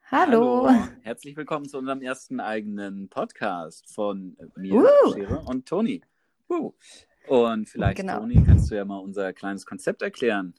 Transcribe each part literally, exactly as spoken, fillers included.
Hallo. Hallo, herzlich willkommen zu unserem ersten eigenen Podcast von mir, Uh, Schere und Toni. Uh. Und vielleicht, genau. Toni, kannst du ja mal unser kleines Konzept erklären.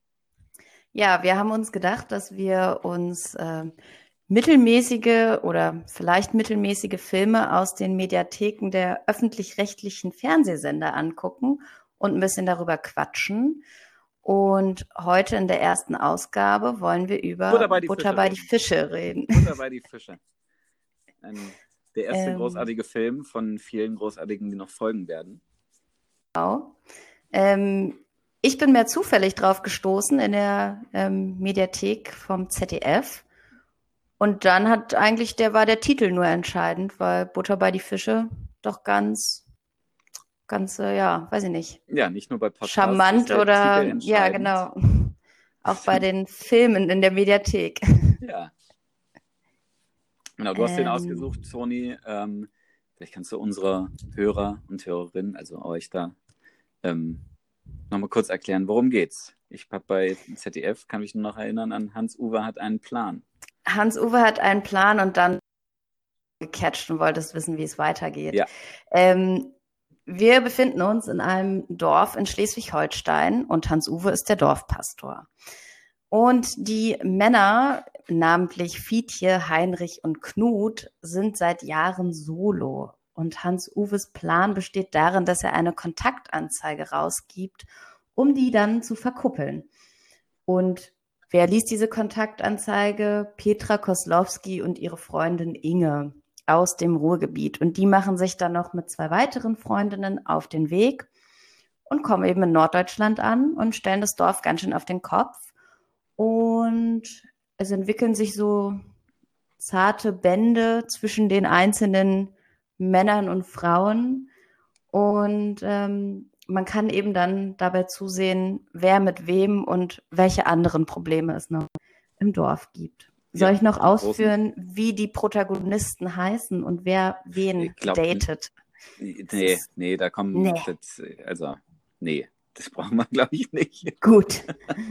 Ja, wir haben uns gedacht, dass wir uns äh, mittelmäßige oder vielleicht mittelmäßige Filme aus den Mediatheken der öffentlich-rechtlichen Fernsehsender angucken und ein bisschen darüber quatschen. Und heute in der ersten Ausgabe wollen wir über Butter bei die Butter Fische bei die reden. Fische reden. Butter bei die Fische. Ein, der erste Ähm, großartige Film von vielen großartigen, die noch folgen werden. genau. Ähm, ich bin mehr zufällig drauf gestoßen in der ähm, Mediathek vom Z D F. Und dann hat eigentlich, der war der Titel nur entscheidend, weil Butter bei die Fische doch ganz, ganz, äh, ja, weiß ich nicht, Ja, nicht nur bei Podcasts ist charmant der Titel oder, ja, entscheidend. genau, auch bei den Filmen in der Mediathek. Ja, genau, du hast den Ähm, ausgesucht, Toni. Ähm, vielleicht kannst du unsere Hörer und Hörerinnen, also euch da, ähm, nochmal kurz erklären, worum geht's? Ich habe bei Z D F, kann mich nur noch erinnern, an Hans-Uwe hat einen Plan. Hans-Uwe hat einen Plan und dann gecatcht und wolltest wissen, wie es weitergeht. Ja, Ähm, wir befinden uns in einem Dorf in Schleswig-Holstein und Hans-Uwe ist der Dorfpastor. Und die Männer, namentlich Fietje, Heinrich und Knut, sind seit Jahren solo. Und Hans-Uwes Plan besteht darin, dass er eine Kontaktanzeige rausgibt, um die dann zu verkuppeln. Und wer liest diese Kontaktanzeige? Petra Koslowski und ihre Freundin Inge aus dem Ruhrgebiet. Und die machen sich dann noch mit zwei weiteren Freundinnen auf den Weg und kommen eben in Norddeutschland an und stellen das Dorf ganz schön auf den Kopf. Und es entwickeln sich so zarte Bände zwischen den einzelnen Männern und Frauen. Und ähm, man kann eben dann dabei zusehen, wer mit wem und welche anderen Probleme es noch im Dorf gibt. Soll ja, ich noch die großen, ausführen, wie die Protagonisten heißen und wer wen ich glaube, datet? nee, Das ist, nee, da kommen, nee, das, also, nee, das brauchen wir, glaube ich, nicht. gut.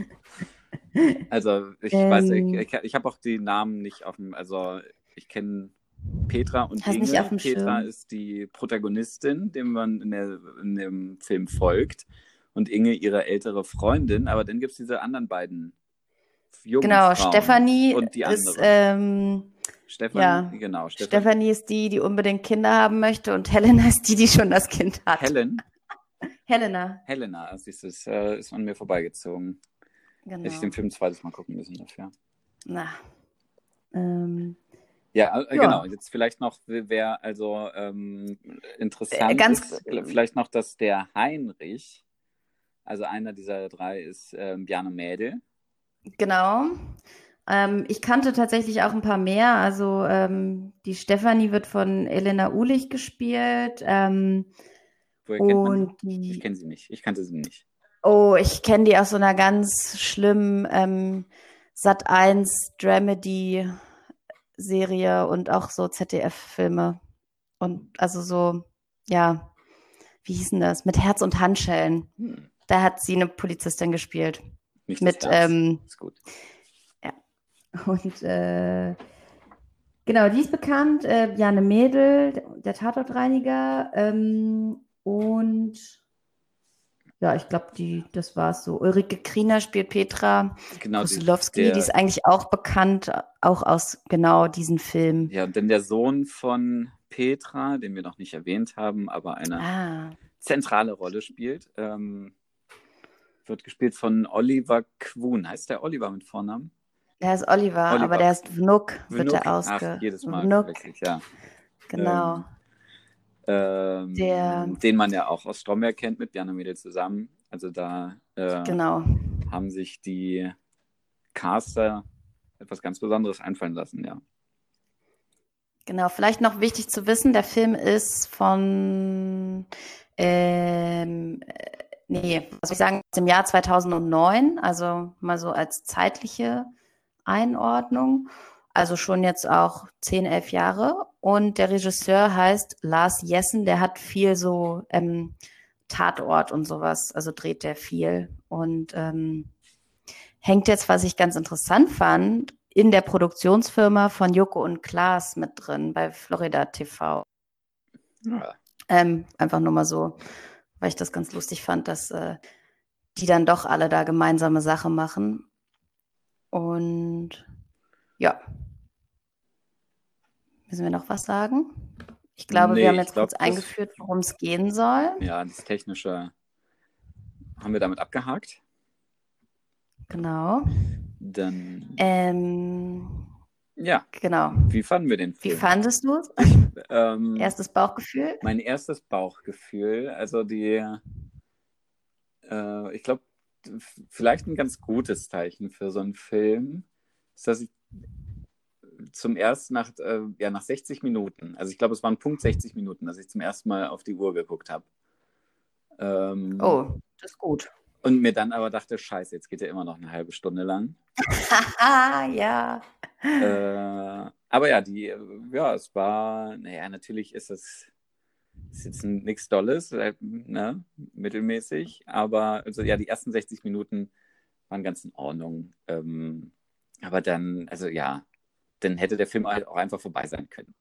Also, ich weiß, ich, Ähm, ich, ich habe auch die Namen nicht auf dem, also, ich kenne Petra und hast nicht auf Inge. dem Petra Schirm? ist die Protagonistin, dem man in, der, in dem Film folgt. Und Inge ihre ältere Freundin. Aber dann gibt es diese anderen beiden jungen Genau, Frauen Stefanie und die ist, andere. ähm, Stefan, ja, genau, Stefan. Stefanie ist die, die unbedingt Kinder haben möchte und Helena ist die, die schon das Kind hat. Helen. Helena, Helena, siehst du, ist, äh, ist an mir vorbeigezogen. Hätte ich genau. den Film zweites Mal gucken müssen dafür. Na, ähm, Ja, äh, genau. ja, Jetzt vielleicht noch, wer also ähm, äh, interessant ganz, ist, vielleicht noch, dass der Heinrich, also einer dieser drei, ist ähm, Bjarne Mädel. genau. Ähm, ich kannte tatsächlich auch ein paar mehr. Also ähm, die Stefanie wird von Elena Ulich gespielt. Ähm, Woher kennt man die? und Ich die, kenne sie nicht. Ich kannte sie nicht. oh, ich kenne die aus so einer ganz schlimmen ähm, Sat eins Dramedy Serie und auch so Z D F-Filme. Und also so, ja, wie hießen das? Mit Herz und Handschellen. Hm. Da hat sie eine Polizistin gespielt. Nicht das Mit, Herz. ähm, Ist gut. ja. Und äh, genau, die ist bekannt. Äh, Jane Mädel, der Tatortreiniger. Ähm, und ja, ich glaube, die, das war's so. Ulrike Kriener spielt Petra Genau, die, Koslowski, die der, ist eigentlich auch bekannt, auch aus genau diesen Filmen. ja, denn der Sohn von Petra, den wir noch nicht erwähnt haben, aber eine Ah, zentrale Rolle spielt, ähm, wird gespielt von Oliver Quun. Heißt der Oliver mit Vornamen? der ist Oliver, aber Oliver der ist Vnuk, wird Vnuk. der Ach, ausge... jedes Mal Vnuk, verwechsel ich, ja. genau. Ähm, Der, ähm, den man ja auch aus Stromberg kennt mit Bjarne Mädel zusammen. Also da äh, genau. haben sich die Caster etwas ganz Besonderes einfallen lassen, ja. Genau, vielleicht noch wichtig zu wissen, der Film ist von, ähm, äh, nee, was soll ich sagen, aus dem Jahr zweitausendneun, also mal so als zeitliche Einordnung. Also schon jetzt auch zehn, elf Jahre. Und der Regisseur heißt Lars Jessen, der hat viel so ähm, Tatort und sowas, also dreht der viel. Und ähm, hängt jetzt, was ich ganz interessant fand, in der Produktionsfirma von Joko und Klaas mit drin bei Florida T V. Ja. Ähm, einfach nur mal so, weil ich das ganz lustig fand, dass äh, die dann doch alle da gemeinsame Sache machen. Und ja, müssen wir noch was sagen? Ich glaube, wir Nee, haben ich jetzt kurz glaube, das, eingeführt, worum es gehen soll. ja, das Technische haben wir damit abgehakt. Genau. Dann, Ähm, ja, genau. wie fanden wir den Wie Film? fandest du es? Ich, ähm, Erstes Bauchgefühl? mein erstes Bauchgefühl, also die, äh, ich glaube, vielleicht ein ganz gutes Zeichen für so einen Film ist, dass ich zum ersten nach, äh, ja, nach sechzig Minuten, also ich glaube, es waren Punkt sechzig Minuten, dass ich zum ersten Mal auf die Uhr geguckt habe. Ähm, Oh, das ist gut. und mir dann aber dachte, scheiße, jetzt geht er immer noch eine halbe Stunde lang. Haha, ja. Äh, aber ja, die, ja, es war, naja, natürlich ist es ist jetzt nichts Dolles, äh, ne, mittelmäßig, aber also ja, die ersten sechzig Minuten waren ganz in Ordnung. Ähm, aber dann, also ja, dann hätte der Film halt auch einfach vorbei sein können.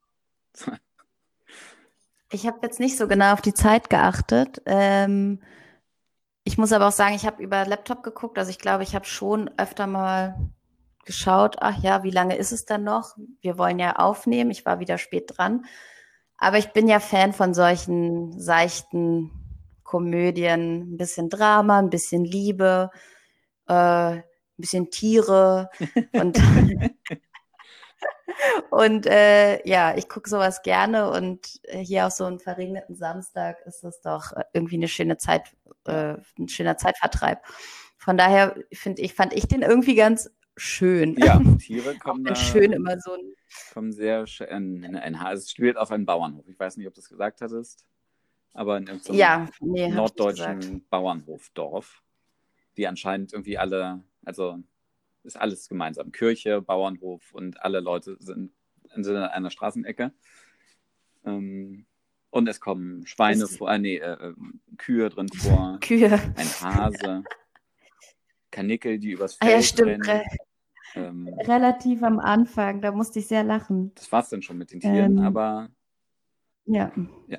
Ich habe jetzt nicht so genau auf die Zeit geachtet. Ähm, ich muss aber auch sagen, ich habe über Laptop geguckt. Also ich glaube, ich habe schon öfter mal geschaut, ach ja, wie lange ist es dann noch? Wir wollen ja aufnehmen. Ich war wieder spät dran. Aber ich bin ja Fan von solchen seichten Komödien. Ein bisschen Drama, ein bisschen Liebe, äh, ein bisschen Tiere. Und Und äh, ja, ich gucke sowas gerne und äh, hier auf so einem verregneten Samstag ist es doch äh, irgendwie eine schöne Zeit, Ja. äh, ein schöner Zeitvertreib. Von daher finde ich, fand ich den irgendwie ganz schön. Ja, Tiere Auch kommen wenn da, schön immer so ein, kommen sehr schön, ein, ein, es spielt auf einem Bauernhof. Ich weiß nicht, ob du das gesagt hattest, aber in irgendeinem ja, nee, habe ich nicht gesagt. norddeutschen Bauernhofdorf, die anscheinend irgendwie alle, also ist alles gemeinsam. Kirche, Bauernhof und alle Leute sind, sind an einer Straßenecke. Ähm, und es kommen Schweine Das vor, äh, nee, äh, Kühe drin vor, Kühe. ein Hase, Kanickel, die übers Ah ja, Feld stimmt. Re rennen. Ähm, relativ am Anfang, da musste ich sehr lachen. das war's dann schon mit den Tieren, Ähm, aber ja. ja,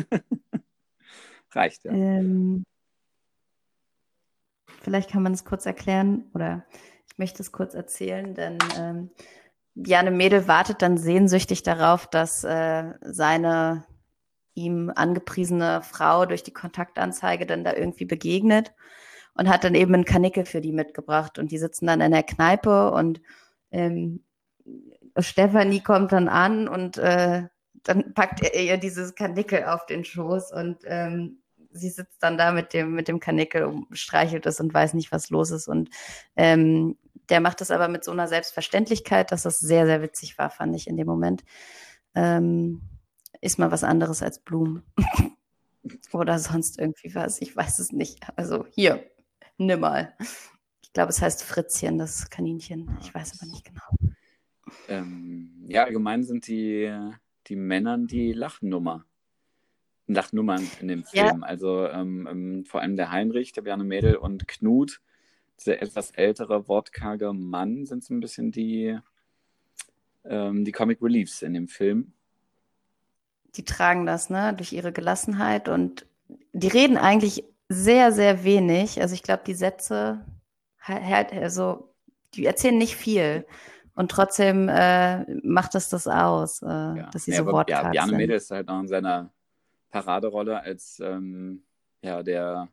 reicht ja. Ähm, vielleicht kann man es kurz erklären oder ich möchte es kurz erzählen, denn ähm, Bjarne Mädel wartet dann sehnsüchtig darauf, dass äh, seine ihm angepriesene Frau durch die Kontaktanzeige dann da irgendwie begegnet und hat dann eben einen Karnickel für die mitgebracht und die sitzen dann in der Kneipe und ähm, Stefanie kommt dann an und äh, dann packt er ihr dieses Karnickel auf den Schoß und ähm, sie sitzt dann da mit dem, mit dem Karnickel und streichelt es und weiß nicht, was los ist. Und ähm, der macht das aber mit so einer Selbstverständlichkeit, dass das sehr, sehr witzig war, fand ich in dem Moment. Ähm, ist mal was anderes als Blumen. Oder sonst irgendwie was. Ich weiß es nicht. Also hier, nimm mal. Ich glaube, es heißt Fritzchen, das Kaninchen. Ich weiß aber nicht genau. Ähm, ja, allgemein sind die, die Männern die Lachnummer. Lachnummern in dem Ja, Film. Also ähm, ähm, vor allem der Heinrich, der Bjarne Mädel und Knut, dieser etwas ältere, wortkarge Mann, sind so ein bisschen die, ähm, die Comic Reliefs in dem Film. die tragen das, ne, durch ihre Gelassenheit und die reden eigentlich sehr, sehr wenig. Also ich glaube, die Sätze halt, also die erzählen nicht viel und trotzdem äh, macht es das aus, äh, Ja, dass sie nee, so aber ja, wortkarg Bjarne sind. Mädel ist halt noch in seiner Paraderolle als ähm, ja, der,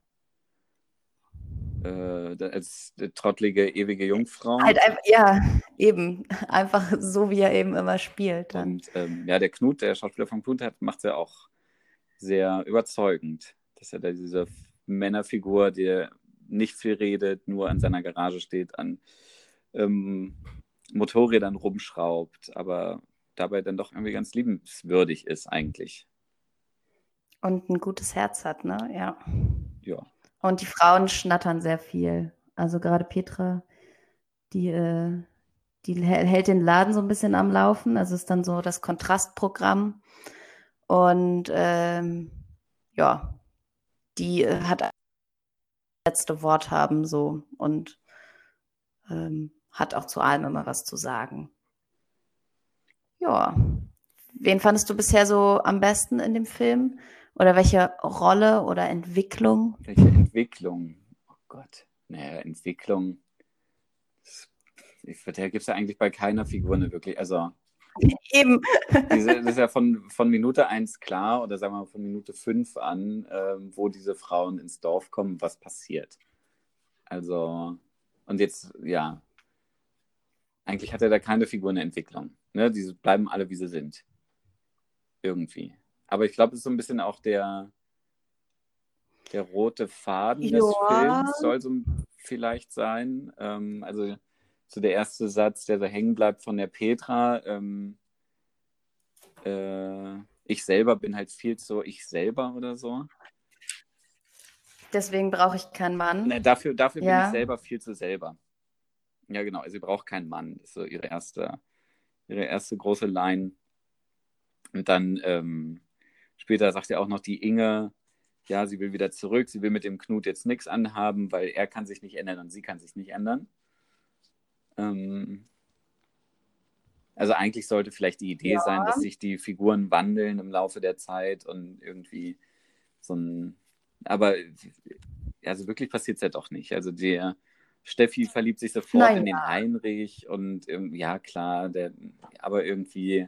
äh, der als der trottlige, ewige Jungfrau. Halt einfach, ja, eben, einfach so, wie er eben immer spielt dann. Und ähm, ja, der Knut, der Schauspieler von Knut, macht es ja auch sehr überzeugend, dass er da diese Männerfigur, der nicht viel redet, nur an seiner Garage steht, an ähm, Motorrädern rumschraubt, aber dabei dann doch irgendwie ganz liebenswürdig ist eigentlich. Und ein gutes Herz hat, ne? Ja. Ja. Und die Frauen schnattern sehr viel. Also gerade Petra, die, äh, die hält den Laden so ein bisschen am Laufen. Also ist dann so das Kontrastprogramm. Und ähm, ja, die hat das letzte Wort haben so und ähm, hat auch zu allem immer was zu sagen. Ja. Wen fandest du bisher so am besten in dem Film? Oder welche Rolle oder Entwicklung? Welche Entwicklung? Oh Gott. Naja, Entwicklung. Das, ich, da gibt es ja eigentlich bei keiner Figur eine wirklich. Also, Eben. diese, das ist ja von, von Minute eins klar, oder sagen wir mal von Minute fünf an, ähm, wo diese Frauen ins Dorf kommen, was passiert. Also, und jetzt, ja, eigentlich hat er da keine Figur eine Entwicklung. Ne? Die bleiben alle, wie sie sind. Irgendwie. Aber ich glaube, es ist so ein bisschen auch der, der rote Faden des Ja. Films, soll so vielleicht sein. Ähm, also so der erste Satz, der so hängen bleibt von der Petra. Ähm, äh, ich selber bin halt viel zu ich selber oder so. Deswegen brauche ich keinen Mann. Na, dafür dafür bin ich Ja. selber viel zu selber. Ja, genau. Sie braucht keinen Mann. Das ist so ihre erste, ihre erste große Line. Und dann ähm, später sagt ja auch noch die Inge, ja, sie will wieder zurück, sie will mit dem Knut jetzt nichts anhaben, weil er kann sich nicht ändern und sie kann sich nicht ändern. Ähm, also eigentlich sollte vielleicht die Idee Ja. sein, dass sich die Figuren wandeln im Laufe der Zeit und irgendwie so ein, aber also wirklich passiert es ja doch nicht. Also der Steffi verliebt sich sofort Naja. in den Heinrich und ja klar, der, aber irgendwie.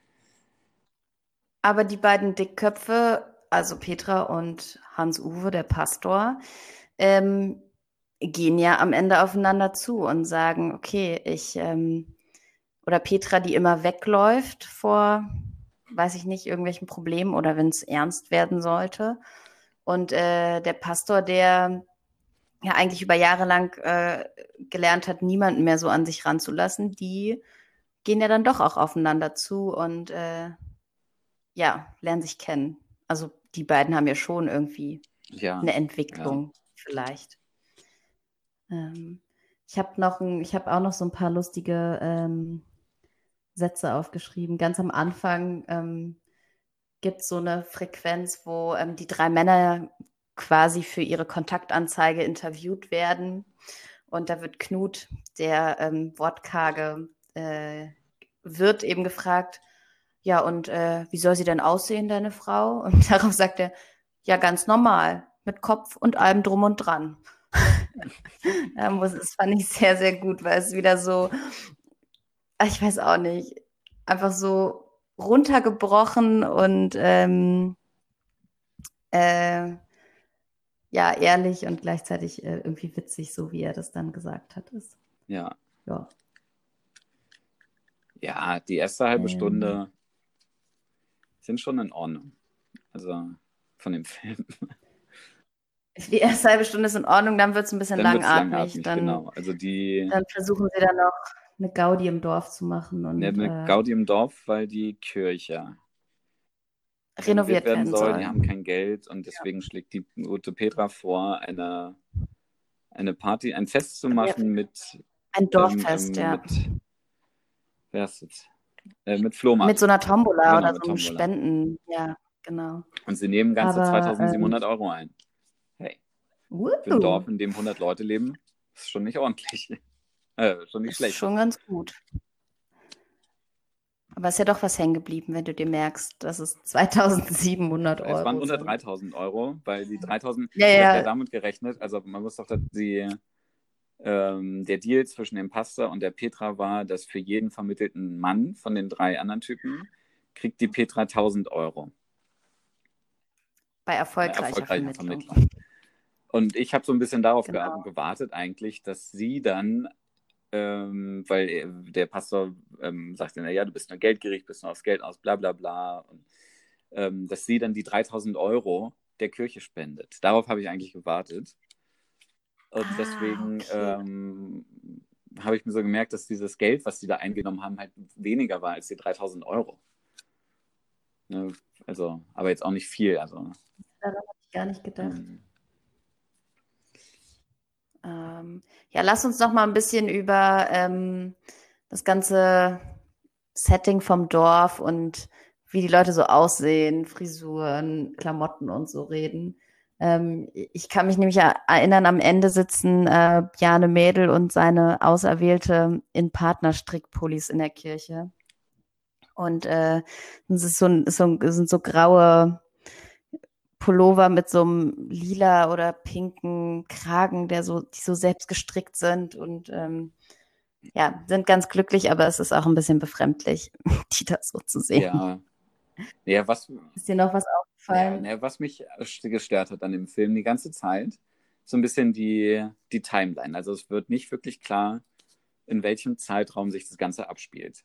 Aber die beiden Dickköpfe, also Petra und Hans-Uwe, der Pastor, ähm, gehen ja am Ende aufeinander zu und sagen, okay, ich, ähm, oder Petra, die immer wegläuft vor, weiß ich nicht, irgendwelchen Problemen oder wenn es ernst werden sollte. Und äh, der Pastor, der ja eigentlich über Jahre lang äh, gelernt hat, niemanden mehr so an sich ranzulassen, die gehen ja dann doch auch aufeinander zu und äh, ja, lernen sich kennen. Also die beiden haben ja schon irgendwie Ja, eine Entwicklung ja. vielleicht. Ähm, ich habe noch ein, ich habe auch noch so ein paar lustige ähm, Sätze aufgeschrieben. Ganz am Anfang ähm, gibt es so eine Frequenz, wo ähm, die drei Männer quasi für ihre Kontaktanzeige interviewt werden. Und da wird Knut, der ähm, wortkarge äh, Wirt, eben gefragt, ja, und äh, wie soll sie denn aussehen, deine Frau? Und darauf sagt er, ja, ganz normal, mit Kopf und allem drum und dran. Das fand ich sehr, sehr gut, weil es wieder so, ich weiß auch nicht, einfach so runtergebrochen und ähm, äh, ja, ehrlich und gleichzeitig äh, irgendwie witzig, so wie er das dann gesagt hat. Ist. Ja. Ja. Ja, die erste halbe Ähm. Stunde sind schon in Ordnung. Also von dem Film. Die erste halbe Stunde ist in Ordnung, dann wird es ein bisschen Dann wird's langatmig. langatmig, dann, genau. Also die, dann versuchen sie dann noch eine Gaudi im Dorf zu machen. Und, ne, eine äh, Gaudi im Dorf, weil die Kirche renoviert renoviert werden werden soll. soll. Die haben kein Geld und deswegen schlägt die gute Petra vor, eine, eine Party, ein Fest zu machen mit, Ein ähm, Dorffest, ähm, ja. mit, wer ist es? Äh, mit Flohmarkt. Mit so einer Tombola Genau, oder mit so einem Tombola. Spenden, ja, genau. Und sie nehmen ganze Aber, zweitausendsiebenhundert Euro ein. Hey, Uh, für ein Dorf, in dem hundert Leute leben, ist schon nicht ordentlich. Äh, schon nicht ist schlecht. schon ganz gut. Aber es ist ja doch was hängen geblieben, wenn du dir merkst, dass es zweitausendsiebenhundert Euro Es waren unter sind. dreitausend Euro, weil die dreitausend, Ja, ich habe ja ja. damit gerechnet, also man muss doch, dass die, ähm, der Deal zwischen dem Pastor und der Petra war, dass für jeden vermittelten Mann von den drei anderen Typen kriegt die Petra tausend Euro. Bei Bei erfolgreicher erfolgreicher Vermittlung. Vermittlung. Und ich habe so ein bisschen darauf ge- Genau. gewartet eigentlich, dass sie dann, ähm, weil äh, der Pastor ähm, sagte, naja, du bist nur geldgierig, bist nur aufs Geld aus, bla bla bla. Und ähm, dass sie dann die dreitausend Euro der Kirche spendet. Darauf habe ich eigentlich gewartet. Und Ah, deswegen okay. ähm, habe ich mir so gemerkt, dass dieses Geld, was die da eingenommen haben, halt weniger war als die dreitausend Euro. Ne? Also, aber jetzt auch nicht viel. Also, Daran habe ich gar nicht gedacht. ähm, Ähm, ja, lass uns noch mal ein bisschen über ähm, das ganze Setting vom Dorf und wie die Leute so aussehen, Frisuren, Klamotten und so reden. Ähm, ich kann mich nämlich erinnern, am Ende sitzen äh, Bjarne Mädel und seine Auserwählte in Partnerstrickpullis in der Kirche. Und äh, es ist so, ein, so ein, sind so graue Pullover mit so einem lila oder pinken Kragen, der so, die so selbst gestrickt sind und ähm, ja, sind ganz glücklich, aber es ist auch ein bisschen befremdlich, die da so zu sehen. Ja, ja, was, Ist dir noch was ja, aufgefallen? ne, was mich gestört hat an dem Film die ganze Zeit, so ein bisschen die, die Timeline. Also es wird nicht wirklich klar, in welchem Zeitraum sich das Ganze abspielt.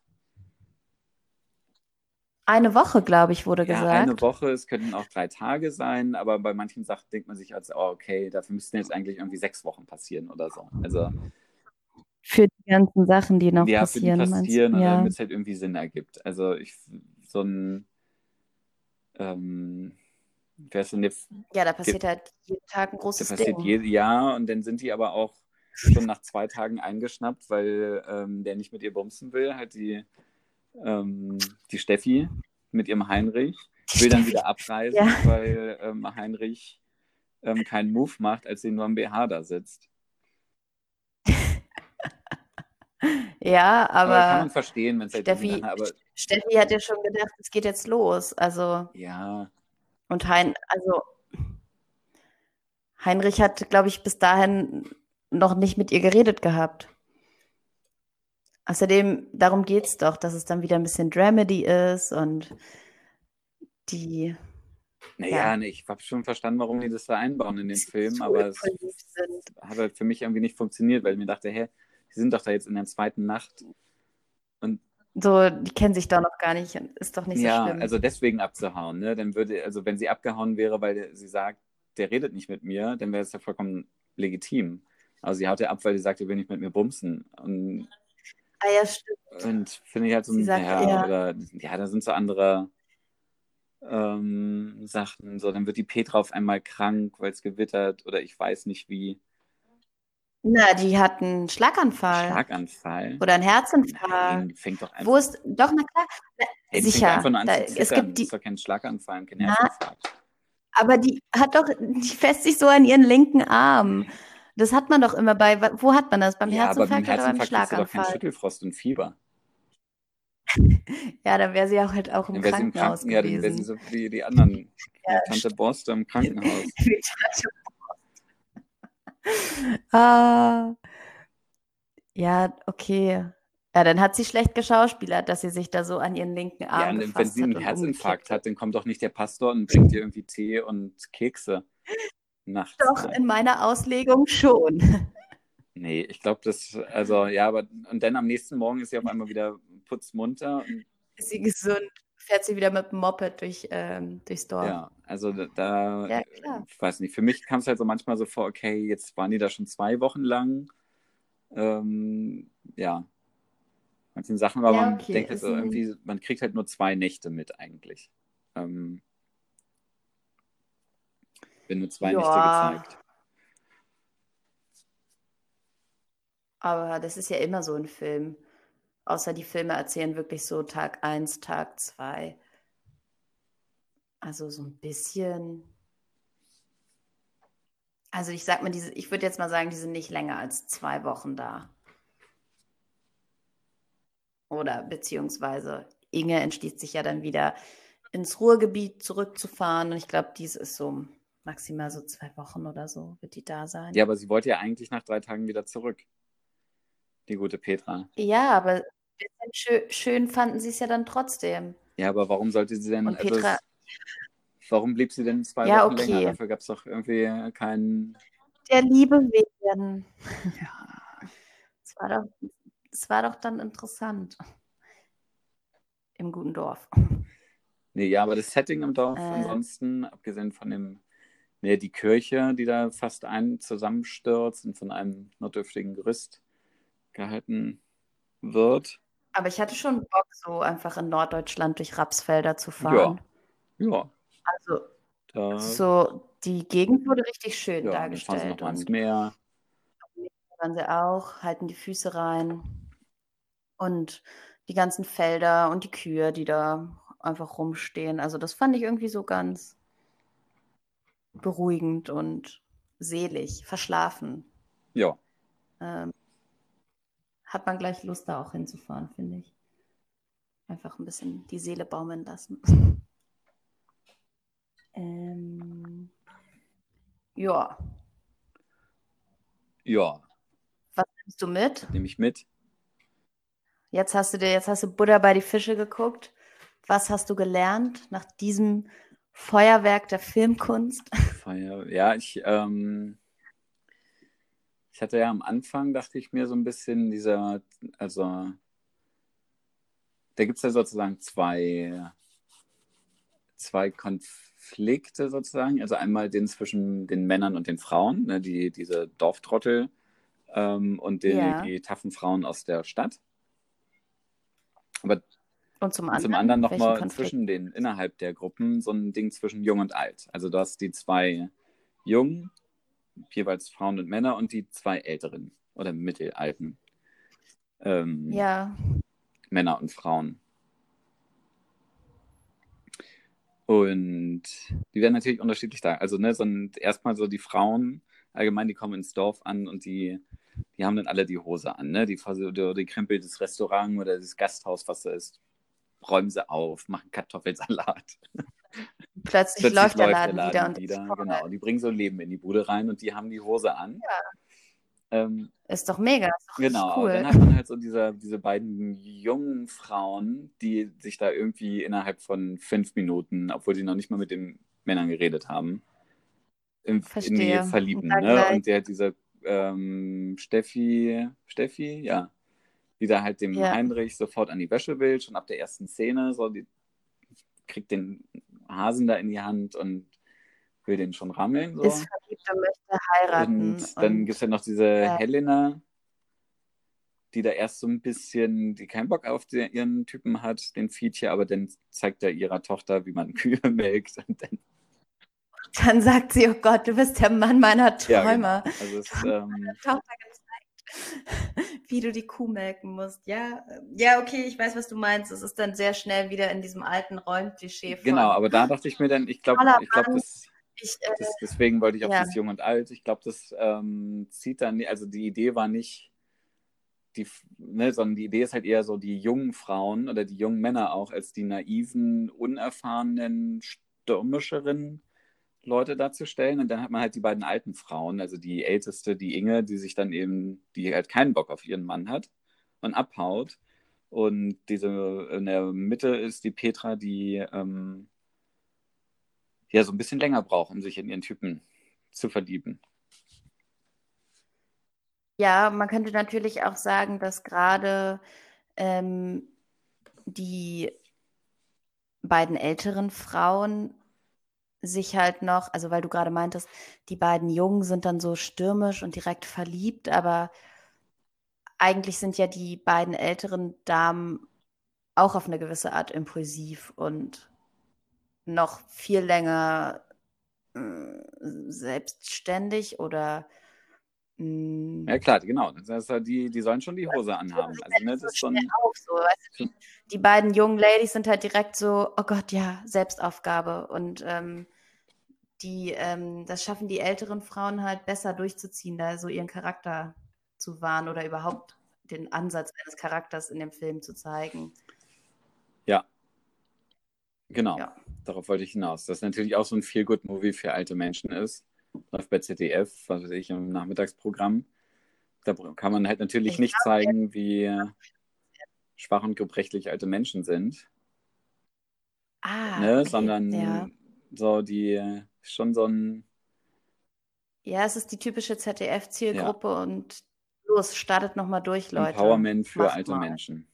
Eine Woche, glaube ich, wurde Ja, eine gesagt. Woche, es könnten auch drei Tage sein, aber bei manchen Sachen denkt man sich als, oh, okay, dafür müssten jetzt eigentlich irgendwie sechs Wochen passieren oder so. Also, Für die ganzen Sachen, die noch ja, für die passieren, meinst passieren du? und Ja. damit es halt irgendwie Sinn ergibt. Also, ich, so ein, ähm, wer ist denn der, Ja, da der, passiert halt jeden Tag ein der großes passiert Ding. jedes Jahr und dann sind die aber auch schon nach zwei Tagen eingeschnappt, weil ähm, der nicht mit ihr bumsen will, halt die, ähm, die Steffi mit ihrem Heinrich, Die will dann Steffi. wieder Ja. abreisen, weil ähm, Heinrich ähm, keinen Move macht, als sie nur im B H da sitzt. Ja, Aber kann man aber verstehen, wenn es halt irgendwie Steffi, nachher, aber Steffi hat ja schon gedacht, es geht jetzt los. Also, ja, und Hein, also Heinrich hat, glaube ich, bis dahin noch nicht mit ihr geredet gehabt. Außerdem, darum geht es doch, dass es dann wieder ein bisschen Dramedy ist und die, naja, ja, nee, ich habe schon verstanden, warum die das da einbauen in den bisschen Film, zu aber es impulsiv sind. hat halt für mich irgendwie nicht funktioniert, weil ich mir dachte, hä, die sind doch da jetzt in der zweiten Nacht und So, die kennen sich da noch gar nicht, ist doch nicht so ja, schlimm. also deswegen abzuhauen, ne? Dann würde, also wenn sie abgehauen wäre, weil sie sagt, der redet nicht mit mir, dann wäre es ja vollkommen legitim. Aber sie haut ja ab, weil sie sagt, er will nicht mit mir bumsen. Und, Ah ja, stimmt. und finde ich halt so, Sie sagt, ja, ja, oder ja, da sind so andere ähm, Sachen. So, dann wird die Petra auf einmal krank, weil es gewittert oder ich weiß nicht wie. na, die hat einen Ein Schlaganfall Schlaganfall? oder einen Herzinfarkt. Nein, die fängt doch Wo einfach, ist, doch, na klar, na, hey, die fängt doch einfach sicher. nur an Da, zu es zittern. gibt Das ist die, doch kein Schlaganfall, kein na, Herzinfarkt. aber die hat doch, die fässt sich so an ihren linken Arm. Das hat man doch immer bei, wo hat man das? Beim Ja, aber beim Herzinfarkt oder beim Herzinfarkt kriegst du doch keinen Schlaganfall? Schüttelfrost und Fieber. Ja, dann wäre sie auch halt auch im Dann wäre sie im Krankenhaus Kranken, ja, dann wäre sie gewesen. so wie die anderen, wie Ja, Tante Borste im Krankenhaus. ah, ja, okay. Ja, dann hat sie schlecht geschauspielert, dass sie sich da so an ihren linken Ja, Arm und wenn gefasst sie hat einen und Herzinfarkt umgekippt hat, ist. dann kommt doch nicht der Pastor und bringt ihr irgendwie Tee und Kekse nachts Doch, rein. in meiner Auslegung schon. Nee, ich glaube, das, also ja, aber und dann am nächsten Morgen ist sie auf einmal wieder putzmunter und Ist sie gesund, fährt sie wieder mit dem Moped durch, ähm, durchs Dorf. ja, also da, da, Ja, klar. ich weiß nicht, für mich kam es halt so manchmal so vor, okay, jetzt waren die da schon zwei Wochen lang. Ähm, ja, manchen Sachen, aber Ja, man okay. denkt halt Ist so ein, irgendwie, man kriegt halt nur zwei Nächte mit eigentlich. Ähm, werden nur zwei Nächte ja, gezeigt. aber das ist ja immer so ein Film. Außer die Filme erzählen wirklich so Tag eins, Tag zwei. Also so ein bisschen. Also ich sag mal, diese, ich würde jetzt mal sagen, die sind nicht länger als zwei Wochen da. Oder beziehungsweise Inge entschließt sich ja dann wieder ins Ruhrgebiet zurückzufahren. Und ich glaube, dies ist so maximal so zwei Wochen oder so, wird die da Ja, sein. aber sie wollte ja eigentlich nach drei Tagen wieder zurück, die gute Petra. Ja, aber bisschen schön, schön fanden sie es ja dann trotzdem. Ja, aber warum sollte sie denn, Und also Petra, es, warum blieb sie denn zwei ja, Wochen länger? okay. Dafür gab es doch irgendwie keinen. Der Liebe wegen. Ja. Es war doch, es war doch dann interessant im guten Dorf. Nee, ja, aber das Setting im Dorf, Äh, ansonsten, abgesehen von dem, nee, die Kirche, die da fast ein zusammenstürzt und von einem notdürftigen Gerüst gehalten wird. aber ich hatte schon Bock, so einfach in Norddeutschland durch Rapsfelder zu Ja, fahren. ja, Also da, so, die Gegend wurde richtig schön ja, und dann fahren sie dargestellt nochmal ans und Meer. da waren sie auch, halten die Füße rein und die ganzen Felder und die Kühe, die da einfach rumstehen. Also das fand ich irgendwie so ganz, beruhigend und selig, verschlafen. Ja. Ähm, hat man gleich Lust, da auch hinzufahren, finde ich. Einfach ein bisschen die Seele baumeln lassen. ähm, ja. Ja. Was nimmst du mit? Was nehme ich mit? Jetzt hast du dir, jetzt hast du Buddha bei die Fische geguckt. Was hast du gelernt nach diesem Feuerwerk der Filmkunst? Feier. Ja, ich, ähm, ich hatte ja am Anfang, dachte ich mir so ein bisschen dieser, also da gibt es ja sozusagen zwei, zwei Konflikte sozusagen. Also einmal den zwischen den Männern und den Frauen, ne, die, diese Dorftrottel ähm, und die, Ja. die taffen Frauen aus der Stadt. Aber Und zum und zum anderen, anderen welchen nochmal Konflikt? zwischen den, innerhalb der Gruppen, so ein Ding zwischen Jung und Alt. Also du hast die zwei Jungen, jeweils Frauen und Männer, und die zwei Älteren oder Mittelalten ähm, Ja. Männer und Frauen. Und die werden natürlich unterschiedlich da. Also, ne, sind erstmal so die Frauen, allgemein, die kommen ins Dorf an und die, die haben dann alle die Hose an, ne? Die, die, die krempeln das Restaurant oder das Gasthaus, was da ist, räumen sie auf, machen Kartoffelsalat. Plötzlich Plötzlich läuft der läuft der Laden wieder Laden und ist wieder, voll. genau. Die bringen so Leben in die Bude rein und die haben die Hose an. Ja. Ähm, Ist doch mega, ist doch genau, richtig aber cool. dann hat man halt so diese, diese beiden jungen Frauen, die sich da irgendwie innerhalb von fünf Minuten, obwohl sie noch nicht mal mit den Männern geredet haben, in, in die Verstehe. Und verlieben, dann ne? gleich, Und der diese ähm, Steffi, Steffi, ja, die da halt dem ja, Heinrich sofort an die Wäsche will, schon ab der ersten Szene, so, die kriegt den Hasen da in die Hand und will den schon rammeln, ist so. verliebt und möchte heiraten. Und dann gibt es Und ja noch diese ja, Helena, die da erst so ein bisschen, die keinen Bock auf den, ihren Typen hat, den Fietje, aber dann zeigt er ihrer Tochter, wie man Kühe melkt. Und dann, dann sagt sie, oh Gott, du bist der Mann meiner ja, Träume. genau. Also Du es, hast ähm, meiner Tochter gezeigt, wie du die Kuh melken musst. Ja, ja, okay, ich weiß, was du meinst. Es ist dann sehr schnell wieder in diesem alten Rollenklischee genau, von aber da dachte ich mir dann, ich glaube, toller ich glaube, Mann. das, Ich, äh, das, deswegen wollte ich auch ja, dieses Jung und Alt. Ich glaube, das ähm, zieht dann, also die Idee war nicht, die, ne, sondern die Idee ist halt eher so die jungen Frauen oder die jungen Männer auch als die naiven, unerfahrenen, stürmischeren Leute darzustellen. Und dann hat man halt die beiden alten Frauen, also die älteste, die Inge, die sich dann eben, die halt keinen Bock auf ihren Mann hat und abhaut. Und diese in der Mitte ist die Petra, die ähm, ja so ein bisschen länger braucht, um sich in ihren Typen zu verlieben. ja, man könnte natürlich auch sagen, dass gerade ähm, die beiden älteren Frauen sich halt noch, also weil du gerade meintest, die beiden Jungen sind dann so stürmisch und direkt verliebt, aber eigentlich sind ja die beiden älteren Damen auch auf eine gewisse Art impulsiv und noch viel länger äh, selbstständig oder mh, Ja klar, genau. Das heißt, die, die sollen schon die Hose führen anhaben. sich Also halt ne, nicht das so ist so schnell ein, auf. So. Weißt du, die, die beiden jungen Ladies sind halt direkt so, oh Gott, ja, Selbstaufgabe. Und ähm, die, ähm, das schaffen die älteren Frauen halt besser durchzuziehen, da so ihren Charakter zu wahren oder überhaupt den Ansatz eines Charakters in dem Film zu zeigen. ja, genau. Ja. Darauf wollte ich hinaus. Das natürlich auch so ein Feel-Good-Movie für alte Menschen ist. Läuft bei Z D F, was weiß ich, im Nachmittagsprogramm. Da kann man halt natürlich Ich nicht glaube, zeigen, wie schwach und gebrechlich alte Menschen sind, ah, ne? okay, ja. Sondern so die schon so ein, Ja, es ist die typische ja, Z D F-Zielgruppe und los, startet nochmal durch, Leute. Empowerment für Macht alte mal. Menschen.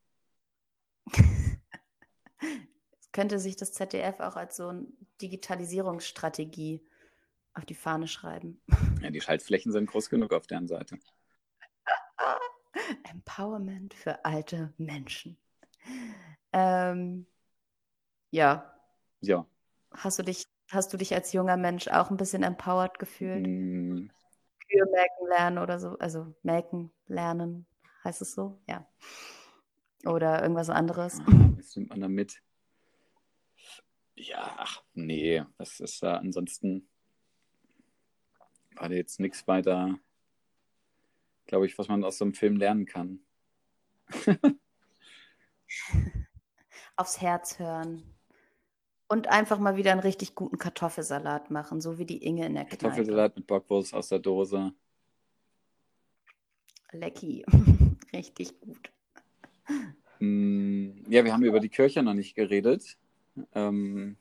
Könnte sich das Z D F auch als so eine Digitalisierungsstrategie auf die Fahne schreiben. Ja, die Schaltflächen sind groß genug auf deren Seite. Empowerment für alte Menschen. Ähm, ja, Ja. hast du dich, hast du dich als junger Mensch auch ein bisschen empowered gefühlt? Hm, Kühe melken lernen oder so? Also melken lernen, heißt es so? Ja. Oder irgendwas anderes? ah, was nimmt man da mit? Ja, ach, nee, was ist da ansonsten? war da jetzt nichts weiter, glaube ich, was man aus so einem Film lernen kann. Aufs Herz hören. Und einfach mal wieder einen richtig guten Kartoffelsalat machen, so wie die Inge in der Kneipe. Kartoffelsalat mit Bockwurst aus der Dose. Lecki. Richtig gut. Mm, ja, wir haben über die Kirche noch nicht geredet. Ähm,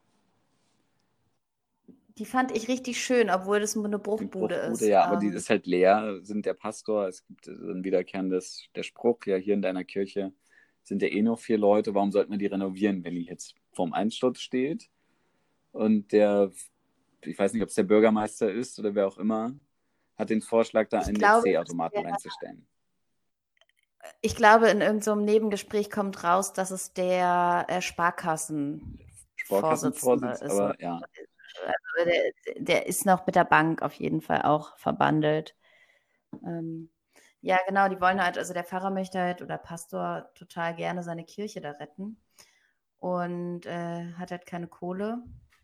Die fand ich richtig schön, obwohl das eine die Bruchbude Bruchbude, ist. ja, aber die Ähm, ist halt leer, sind der Pastor, es gibt so ein wiederkehrendes, der Spruch, ja, hier in deiner Kirche sind ja eh nur vier Leute, warum sollten wir die renovieren, wenn die jetzt vorm Einsturz steht? Und der, ich weiß nicht, ob es der Bürgermeister ist oder wer auch immer, hat den Vorschlag, da ich einen glaube, E C-Automaten der, reinzustellen. ich glaube, in irgendeinem so Nebengespräch kommt raus, dass es der äh, Sparkassenvorsitzende Sparkassenvorsitz, ist. aber ja. Also der, der ist noch mit der Bank auf jeden Fall auch verbandelt. Ähm, ja, genau, die wollen halt, also der Pfarrer möchte halt oder Pastor total gerne seine Kirche da retten und äh, hat halt keine Kohle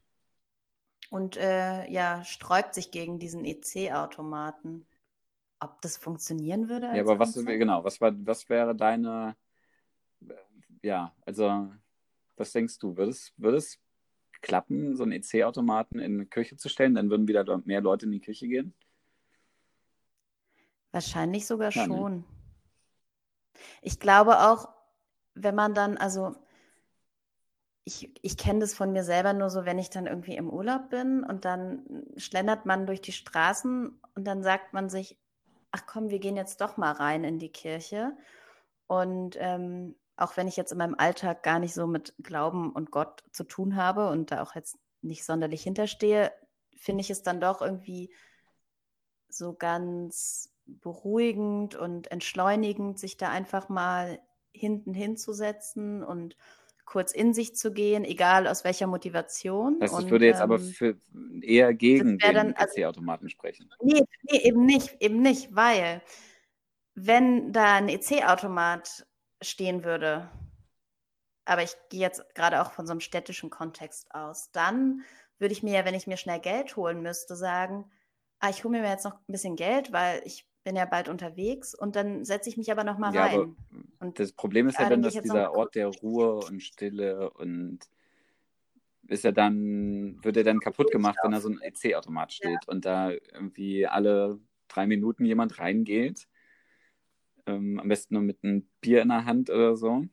und äh, ja, sträubt sich gegen diesen E C-Automaten. Ob das funktionieren würde Ja, als aber was, Konzept? genau, was war, was wäre deine, ja, also, was denkst du, würde es, würde es klappen, so einen E C-Automaten in eine Kirche zu stellen? Dann würden wieder mehr Leute in die Kirche gehen? Wahrscheinlich sogar Ja, ne? schon. Ich glaube auch, wenn man dann, also ich, ich kenne das von mir selber nur so, wenn ich dann irgendwie im Urlaub bin und dann schlendert man durch die Straßen und dann sagt man sich, ach komm, wir gehen jetzt doch mal rein in die Kirche. Und ähm, auch wenn ich jetzt in meinem Alltag gar nicht so mit Glauben und Gott zu tun habe und da auch jetzt nicht sonderlich hinterstehe, finde ich es dann doch irgendwie so ganz beruhigend und entschleunigend, sich da einfach mal hinten hinzusetzen und kurz in sich zu gehen, egal aus welcher Motivation. Das heißt, das würde Und jetzt aber ähm, für eher das gegen wäre den dann, also, E C-Automaten sprechen. nee, nee, eben nicht, eben nicht, weil wenn da ein E C-Automat stehen würde, aber ich gehe jetzt gerade auch von so einem städtischen Kontext aus, dann würde ich mir ja, wenn ich mir schnell Geld holen müsste, sagen, ah, ich hole mir jetzt noch ein bisschen Geld, weil ich bin ja bald unterwegs und dann setze ich mich aber noch mal Ja, aber rein. Und das Problem ist ja ah, dann, dann gehe ich dass jetzt noch mal dieser Ort kurz. der Ruhe und Stille und ist ja dann, wird er dann kaputt gemacht, wenn da so ein E C-Automat steht und da irgendwie alle drei Minuten jemand reingeht. Ähm, am besten nur mit einem Bier in der Hand oder so.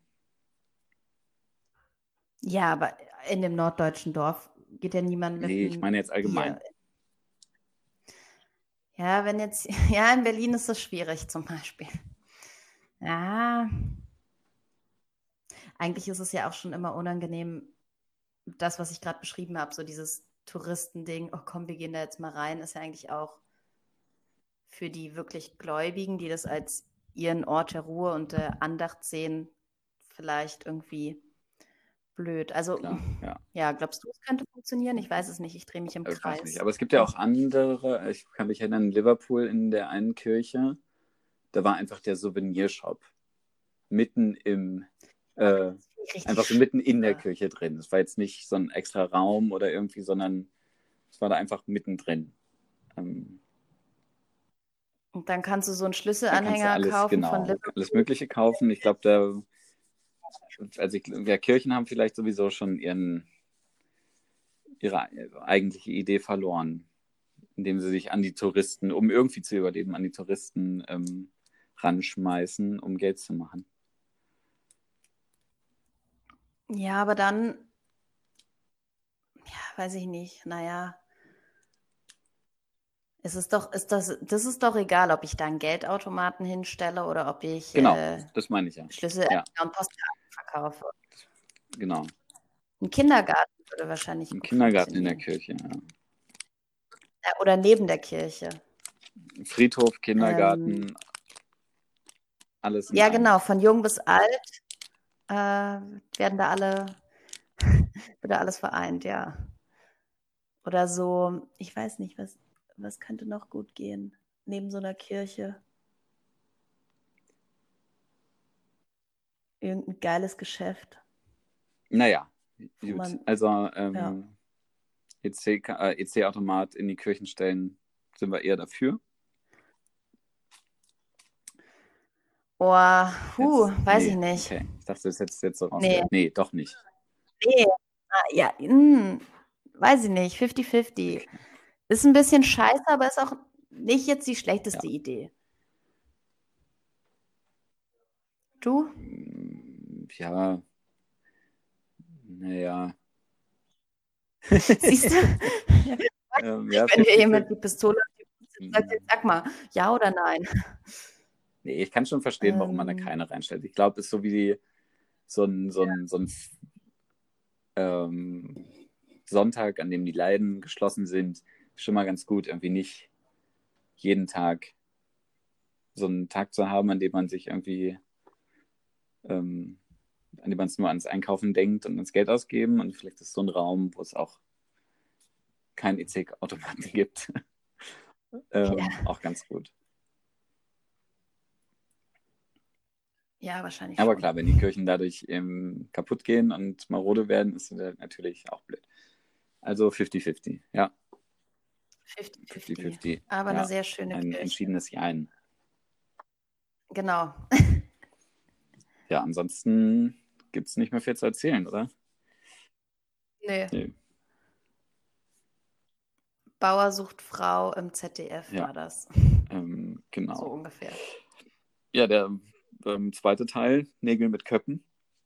Ja, aber in dem norddeutschen Dorf geht ja niemand mit Nee, ich einem meine jetzt Bier. allgemein. Ja, wenn jetzt, ja, in Berlin ist das schwierig zum Beispiel. Ja, eigentlich ist es ja auch schon immer unangenehm, das, was ich gerade beschrieben habe, so dieses Touristending, oh komm, wir gehen da jetzt mal rein, ist ja eigentlich auch für die wirklich Gläubigen, die das als ihren Ort der Ruhe und der Andacht sehen, vielleicht irgendwie blöd. Also, Klar, ja. ja, glaubst du, es könnte funktionieren? Ich weiß es nicht, ich drehe mich im Äh, weiß nicht. Kreis. Aber es gibt ja auch andere. Ich kann mich erinnern, in Liverpool in der einen Kirche, da war einfach der Souvenirshop mitten im, äh, Richtig einfach so mitten in der schade. Kirche drin. Es war jetzt nicht so ein extra Raum oder irgendwie, sondern es war da einfach mittendrin. Ähm, Und dann kannst du so einen dann kannst du Schlüsselanhänger alles, kaufen von genau, Liverpool. alles Mögliche kaufen. Ich glaube, da, also ich, ja, Kirchen haben vielleicht sowieso schon ihren, ihre eigentliche Idee verloren, indem sie sich an die Touristen, um irgendwie zu überleben, an die Touristen ähm, ranschmeißen, um Geld zu machen. Ja, aber dann, ja, weiß ich nicht, naja, es ist doch, ist das, das ist doch egal, ob ich da einen Geldautomaten hinstelle oder ob ich Genau, äh, das meine ich ja. Schlüsselanhänger Ja, und Postkarten verkaufe. genau. Ein Kindergarten würde wahrscheinlich Im gut Kindergarten in der funktionieren. Kirche, ja. Ja, oder neben der Kirche. Friedhof, Ähm, Kindergarten, alles in ja, einem. genau, von jung bis alt äh, werden da alle, wird da alles vereint, ja. Oder so, ich weiß nicht, was, was könnte noch gut gehen neben so einer Kirche? Irgendein geiles Geschäft, Naja, wo gut. man, Also ja. ähm, E C, äh, E C-Automat in die Kirchen stellen, sind wir eher dafür? Oh, puh, Jetzt, weiß nee, ich nicht. okay. Ich dachte, das hättest du jetzt so Nee, rausgehört. Nee, doch nicht. nee. Ah, ja, hm, weiß ich nicht. fünfzig fünfzig. Okay. Ist ein bisschen scheiße, aber ist auch nicht jetzt die schlechteste Ja. Idee. Du? Mm, Ja, naja. Siehst du? ähm, Nicht, ja, wenn dir fünfzig jemand fünfzig. die Pistole auf die Brust setzt, sagt, jetzt sag mal, ja oder nein? Nee, ich kann schon verstehen, warum man da Ähm, keine reinstellt. Ich glaube, es ist so wie die, so ein, so ein, so ein ähm, Sonntag, an dem die Läden geschlossen sind, schon mal ganz gut, irgendwie nicht jeden Tag so einen Tag zu haben, an dem man sich irgendwie, ähm, an dem man es nur ans Einkaufen denkt und ans Geld ausgeben. Und vielleicht ist so ein Raum, wo es auch kein E C-Automaten gibt, ja. ähm, auch ganz gut. Ja, wahrscheinlich Aber schon. klar, wenn die Kirchen dadurch ähm, kaputt gehen und marode werden, ist das natürlich auch blöd. Also fünfzig fünfzig, ja. fünfzig fünfzig fünfzig. fünfzig, Aber eine ja. sehr schöne Ein Kirche. entschiedenes Jein. Genau. Ja, ansonsten gibt es nicht mehr viel zu erzählen, oder? Nö. Nee. Bauer sucht Frau im Z D F Ja, war das. ähm, So genau. ungefähr. Ja, der ähm, zweite Teil, Nägel mit Köppen,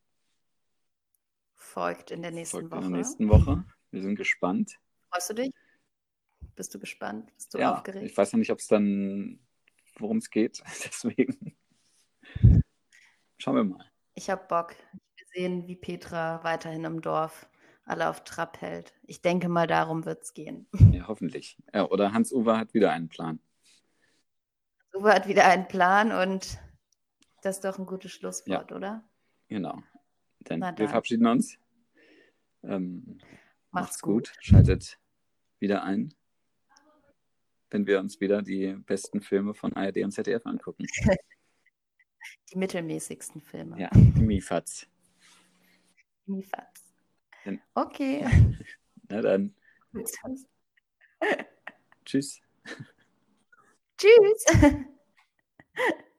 Folgt in der nächsten folgt in Woche. der nächsten Woche. Wir sind gespannt. Freust du dich? Bist du gespannt? Bist du Ja, aufgeregt? ich weiß noch nicht, ob es dann, worum es geht. Deswegen schauen wir mal. Ich habe Bock. Ich will sehen, wie Petra weiterhin im Dorf alle auf Trab hält. Ich denke mal, darum wird es gehen. Ja, hoffentlich. Ja, oder Hans-Uwe hat wieder einen Plan. Uwe hat wieder einen Plan und das ist doch ein gutes Ja, Schlusswort, oder? genau. Dann Na wir dann, verabschieden uns. Ähm, macht's macht's gut. gut. Schaltet wieder ein, wenn wir uns wieder die besten Filme von A R D und Z D F angucken. Die mittelmäßigsten Filme. Ja, die Mifatz. Miefatz. Dann, Okay. na dann, tschüss. Tschüss.